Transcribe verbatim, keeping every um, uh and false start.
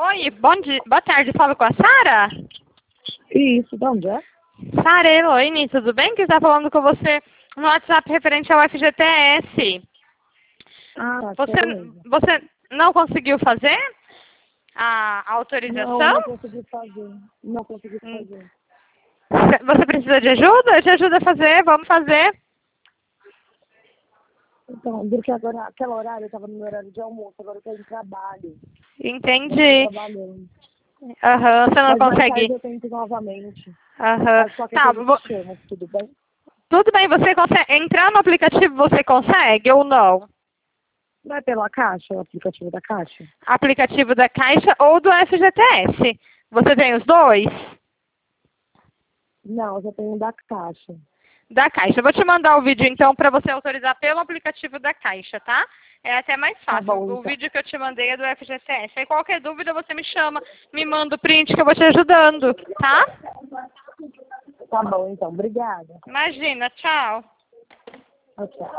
Oi, bom dia, boa tarde, falo com a Sara? Isso, de onde é? Sara Eloine, tudo bem? Que está falando com você no WhatsApp referente ao F G T S. Ah, Você, tá mesmo. você não conseguiu fazer a autorização? Não, não consegui fazer. Não consegui Hum. fazer. Você precisa de ajuda? Eu te ajudo a fazer, vamos fazer. Então, porque agora, aquela horário, eu estava no meu horário de almoço, agora eu estou em trabalho. Entendi. Eu tô trabalhando. Aham, você não Mas mais consegue. tarde eu tento novamente. Aham. Mas qualquer Tá, coisa eu vo- te chamo, tudo bem? tudo bem, você consegue entrar no aplicativo, você consegue ou não? Não é pela Caixa, o aplicativo da Caixa? Aplicativo da Caixa ou do F G T S. Você tem os dois? Não, eu só tenho da Caixa. Da Caixa. Eu vou te mandar o vídeo então para você autorizar pelo aplicativo da Caixa, tá? É até mais Tá fácil. bom, O então. vídeo que eu te mandei é do F G T S. Aí qualquer dúvida você me chama, me manda o print que eu vou te ajudando, tá? Tá bom, então. Obrigada. Imagina, tchau. Tchau, tchau.